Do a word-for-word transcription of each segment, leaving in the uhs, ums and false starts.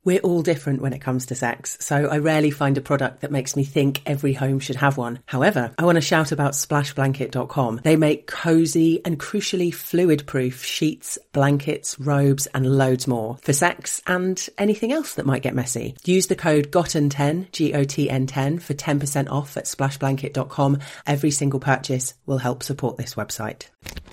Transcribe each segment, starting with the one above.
We're all different when it comes to sex, so I rarely find a product that makes me think every home should have one. However, I want to shout about splash blanket dot com. They make cosy and crucially fluid-proof sheets, blankets, robes and loads more for sex and anything else that might get messy. Use the code gotten ten, G O T N ten, for ten percent off at splash blanket dot com. Every single purchase will help support this website.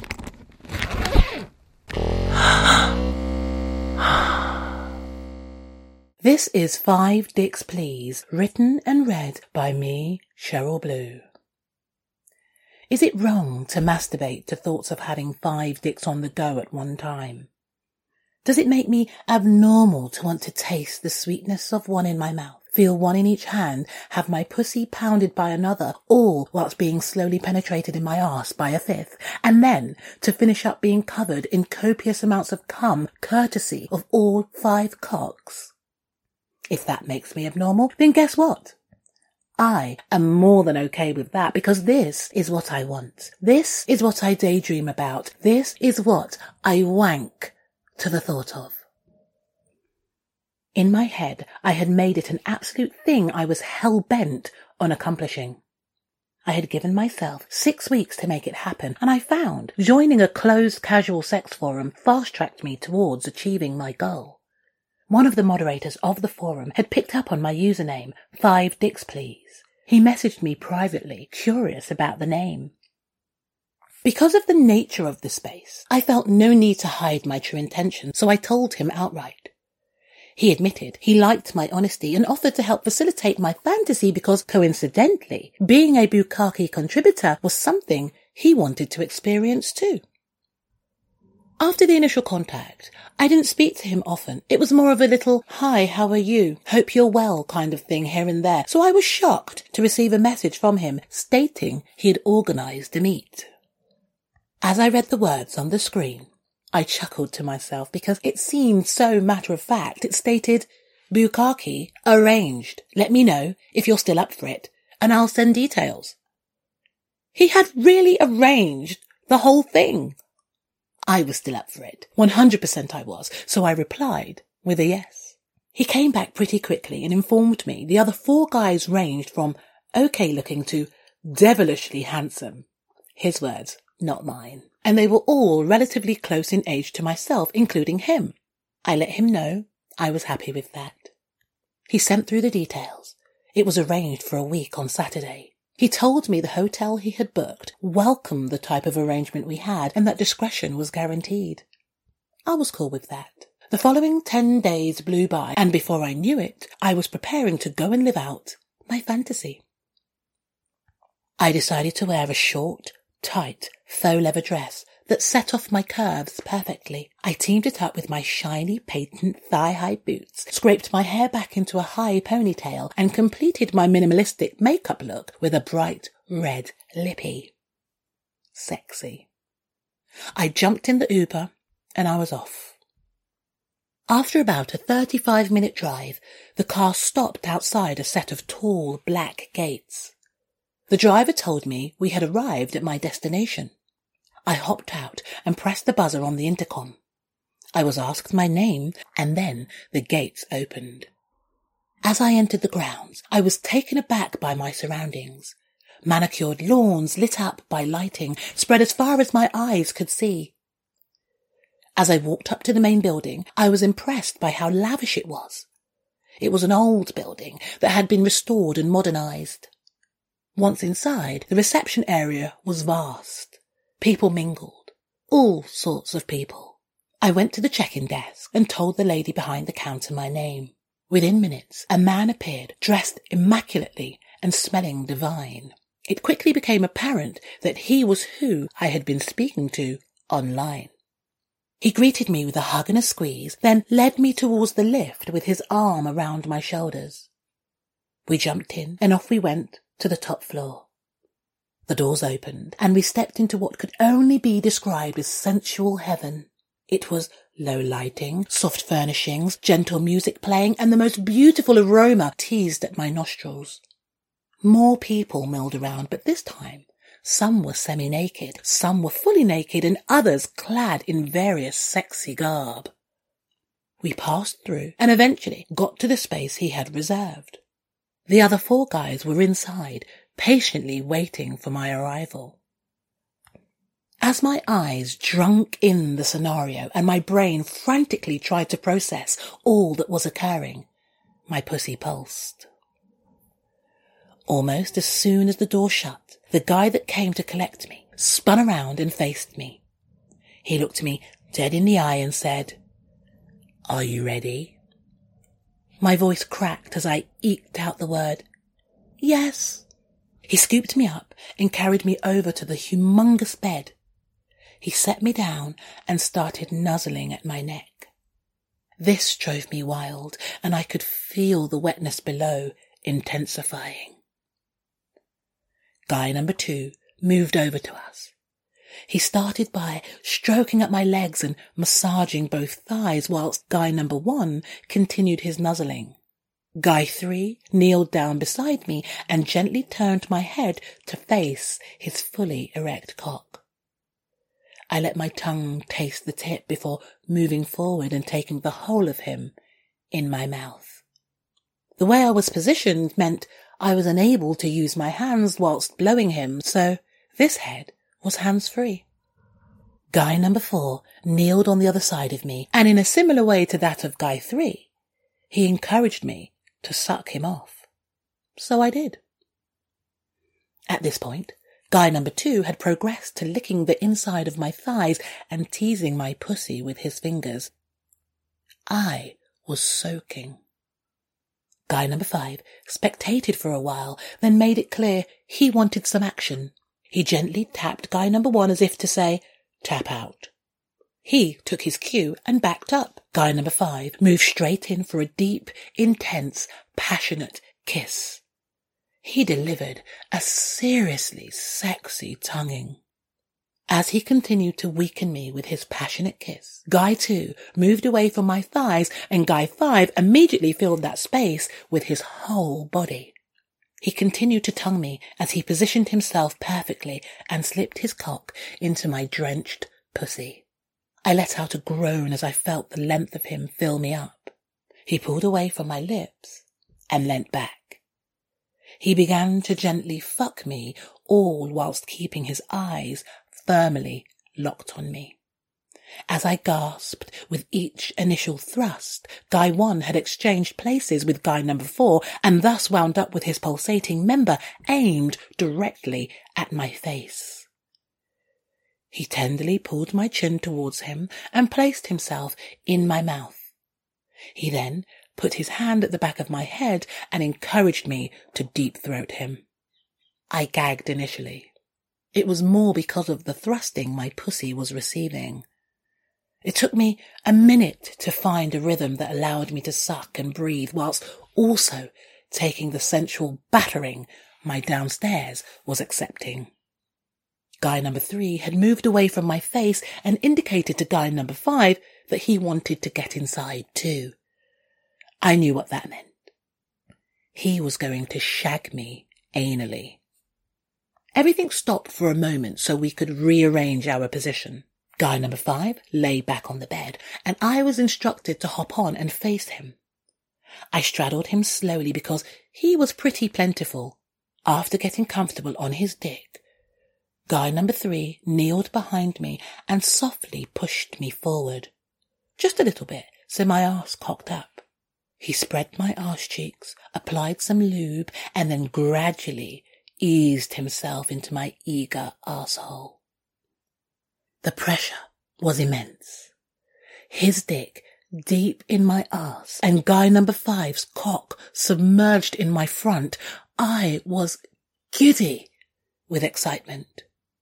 This is Five Dicks Please, written and read by me, Cheryl Blue. Is it wrong to masturbate to thoughts of having five dicks on the go at one time? Does it make me abnormal to want to taste the sweetness of one in my mouth, feel one in each hand, have my pussy pounded by another, all whilst being slowly penetrated in my arse by a fifth, and then to finish up being covered in copious amounts of cum courtesy of all five cocks? If that makes me abnormal, then guess what? I am more than okay with that, because this is what I want. This is what I daydream about. This is what I wank to the thought of. In my head, I had made it an absolute thing I was hell-bent on accomplishing. I had given myself six weeks to make it happen, and I found joining a closed casual sex forum fast-tracked me towards achieving my goal. One of the moderators of the forum had picked up on my username, Five Dicks Please. He messaged me privately, curious about the name. Because of the nature of the space, I felt no need to hide my true intention, so I told him outright. He admitted he liked my honesty and offered to help facilitate my fantasy because, coincidentally, being a Bukkake contributor was something he wanted to experience too. After the initial contact, I didn't speak to him often. It was more of a little, hi, how are you? Hope you're well kind of thing here and there. So I was shocked to receive a message from him stating he had organised a meet. As I read the words on the screen, I chuckled to myself because it seemed so matter of fact. It stated, Bukkake arranged. Let me know if you're still up for it and I'll send details. He had really arranged the whole thing. I was still up for it. one hundred percent I was, so I replied with a yes. He came back pretty quickly and informed me the other four guys ranged from okay looking to devilishly handsome. His words, not mine. And they were all relatively close in age to myself, including him. I let him know I was happy with that. He sent through the details. It was arranged for a week on Saturday. He told me the hotel he had booked welcomed the type of arrangement we had and that discretion was guaranteed. I was cool with that. The following ten days blew by, and before I knew it, I was preparing to go and live out my fantasy. I decided to wear a short, tight, faux leather dress that set off my curves perfectly. I teamed it up with my shiny patent thigh-high boots, scraped my hair back into a high ponytail, and completed my minimalistic makeup look with a bright red lippy. Sexy. I jumped in the Uber, and I was off. After about a thirty-five minute drive, the car stopped outside a set of tall black gates. The driver told me we had arrived at my destination. I hopped out and pressed the buzzer on the intercom. I was asked my name, and then the gates opened. As I entered the grounds, I was taken aback by my surroundings. Manicured lawns lit up by lighting spread as far as my eyes could see. As I walked up to the main building, I was impressed by how lavish it was. It was an old building that had been restored and modernised. Once inside, the reception area was vast. People mingled. All sorts of people. I went to the check-in desk and told the lady behind the counter my name. Within minutes, a man appeared, dressed immaculately and smelling divine. It quickly became apparent that he was who I had been speaking to online. He greeted me with a hug and a squeeze, then led me towards the lift with his arm around my shoulders. We jumped in and off we went to the top floor. The doors opened, and we stepped into what could only be described as sensual heaven. It was low lighting, soft furnishings, gentle music playing, and the most beautiful aroma teased at my nostrils. More people milled around, but this time some were semi-naked, some were fully naked, and others clad in various sexy garb. We passed through and eventually got to the space he had reserved. The other four guys were inside, patiently waiting for my arrival. As my eyes drunk in the scenario and my brain frantically tried to process all that was occurring, my pussy pulsed. Almost as soon as the door shut, the guy that came to collect me spun around and faced me. He looked me dead in the eye and said, "Are you ready?" My voice cracked as I eked out the word, "Yes." He scooped me up and carried me over to the humongous bed. He set me down and started nuzzling at my neck. This drove me wild, and I could feel the wetness below intensifying. Guy number two moved over to us. He started by stroking at my legs and massaging both thighs whilst guy number one continued his nuzzling. Guy three kneeled down beside me and gently turned my head to face his fully erect cock. I let my tongue taste the tip before moving forward and taking the whole of him in my mouth. The way I was positioned meant I was unable to use my hands whilst blowing him, so this head was hands-free. Guy number four kneeled on the other side of me, and in a similar way to that of Guy three, he encouraged me to suck him off. So I did. At this point, Guy number two had progressed to licking the inside of my thighs and teasing my pussy with his fingers. I was soaking. Guy number five spectated for a while, then made it clear he wanted some action. He gently tapped guy number one as if to say, "Tap out." He took his cue and backed up. Guy number five moved straight in for a deep, intense, passionate kiss. He delivered a seriously sexy tonguing. As he continued to weaken me with his passionate kiss, Guy two moved away from my thighs and Guy five immediately filled that space with his whole body. He continued to tongue me as he positioned himself perfectly and slipped his cock into my drenched pussy. I let out a groan as I felt the length of him fill me up. He pulled away from my lips and leant back. He began to gently fuck me, all whilst keeping his eyes firmly locked on me. As I gasped with each initial thrust, Guy one had exchanged places with Guy number four and thus wound up with his pulsating member aimed directly at my face. He tenderly pulled my chin towards him and placed himself in my mouth. He then put his hand at the back of my head and encouraged me to deep-throat him. I gagged initially. It was more because of the thrusting my pussy was receiving. It took me a minute to find a rhythm that allowed me to suck and breathe whilst also taking the sensual battering my downstairs was accepting. Guy number three had moved away from my face and indicated to guy number five that he wanted to get inside too. I knew what that meant. He was going to shag me anally. Everything stopped for a moment so we could rearrange our position. Guy number five lay back on the bed, and I was instructed to hop on and face him. I straddled him slowly because he was pretty plentiful. After getting comfortable on his dick, guy number three kneeled behind me and softly pushed me forward. Just a little bit, so my arse cocked up. He spread my arse cheeks, applied some lube, and then gradually eased himself into my eager arsehole. The pressure was immense. His dick deep in my arse and guy number five's cock submerged in my front. I was giddy with excitement.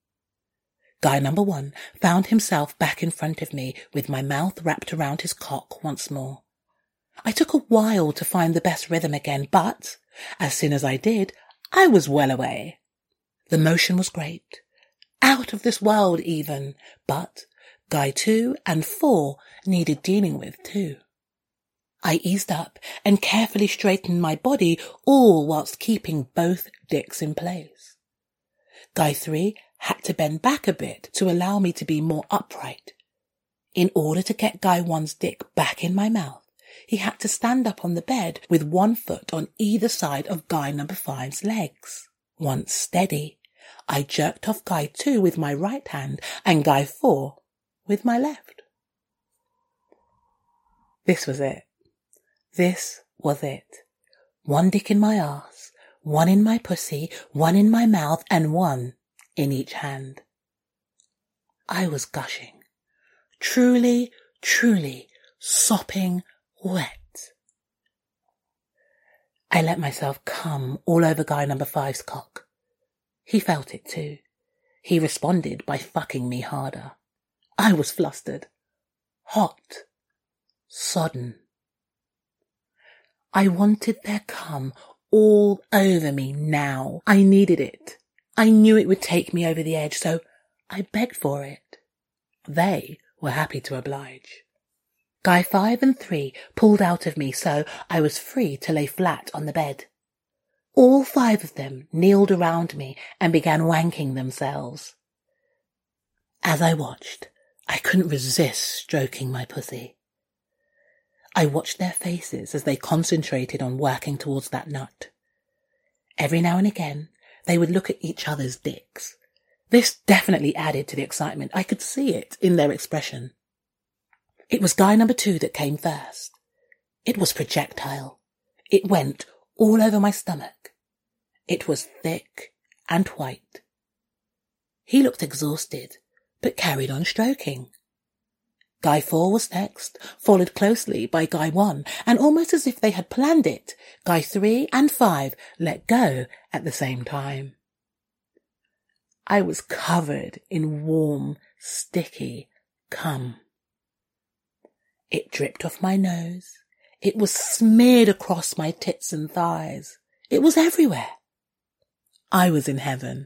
Guy number one found himself back in front of me with my mouth wrapped around his cock once more. I took a while to find the best rhythm again, but as soon as I did, I was well away. The motion was great, out of this world even, but guy two and four needed dealing with too. I eased up and carefully straightened my body, all whilst keeping both dicks in place. Guy three had to bend back a bit to allow me to be more upright. In order to get Guy One's dick back in my mouth, he had to stand up on the bed with one foot on either side of Guy Number Five's legs. Once steady, I jerked off Guy Two with my right hand and Guy Four with my left. This was it. This was it. One dick in my arse, one in my pussy, one in my mouth, and one in each hand. I was gushing. Truly, truly sopping wet. I let myself come all over Guy Number Five's cock. He felt it too. He responded by fucking me harder. I was flustered. Hot. Sodden. I wanted their cum all over me now. I needed it. I knew it would take me over the edge, so I begged for it. They were happy to oblige. Guy Five and Three pulled out of me, so I was free to lay flat on the bed. All five of them kneeled around me and began wanking themselves. As I watched, I couldn't resist stroking my pussy. I watched their faces as they concentrated on working towards that nut. Every now and again, they would look at each other's dicks. This definitely added to the excitement. I could see it in their expression. It was Guy Number Two that came first. It was projectile. It went all over my stomach. It was thick and white. He looked exhausted, but carried on stroking. Guy Four was next, followed closely by Guy One, and almost as if they had planned it, Guy Three and Five let go at the same time. I was covered in warm, sticky cum. It dripped off my nose. It was smeared across my tits and thighs. It was everywhere. I was in heaven.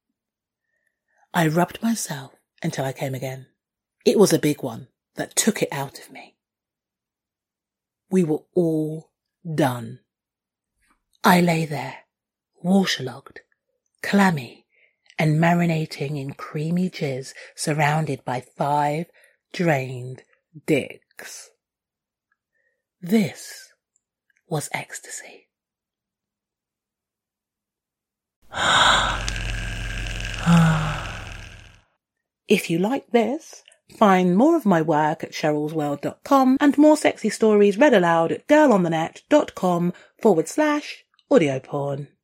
I rubbed myself until I came again. It was a big one that took it out of me. We were all done. I lay there, waterlogged, clammy, and marinating in creamy jizz surrounded by five drained dicks. This was ecstasy. If you like this, find more of my work at cheryl's world dot com and more sexy stories read aloud at girlonthenet.com forward slash audio porn.